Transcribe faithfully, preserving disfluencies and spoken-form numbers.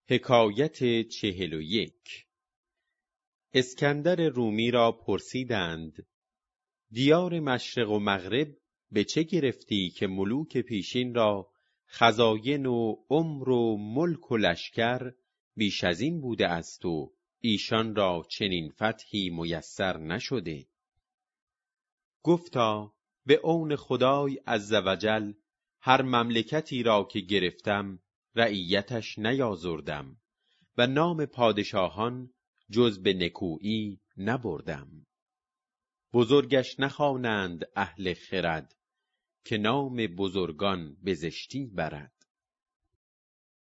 حکایت چهل و یک. اسکندر رومی را پرسیدند دیار مشرق و مغرب به چه گرفتی که ملوک پیشین را خزاین و عمر و ملک و لشکر بیش از این بوده است و ایشان را چنین فتحی میسر نشده؟ گفتا به عون خدای عزوجل هر مملکتی را که گرفتم رعیتش نیازردم و نام پادشاهان جز به نکویی نبردم. بزرگش نخوانند اهل خرد که نام بزرگان به زشتی برد.